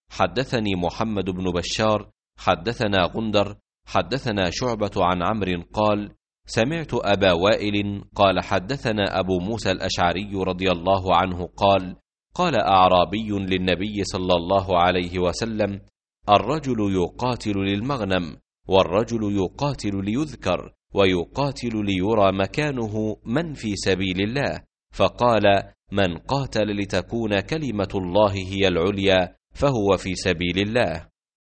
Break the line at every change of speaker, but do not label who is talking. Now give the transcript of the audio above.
حدثني محمد بن بشار حدثنا غندر حدثنا شعبة عن عمرو قال: سمعت أبا وائل قال: حدثنا أبو موسى الأشعري رضي الله عنه قال: قال أعرابي للنبي صلى الله عليه وسلم: الرجل يقاتل للمغنم، والرجل يقاتل ليذكر، ويقاتل ليرى مكانه من في سبيل الله. فقال: من قاتل لتكون كلمة الله هي العليا فهو في سبيل الله.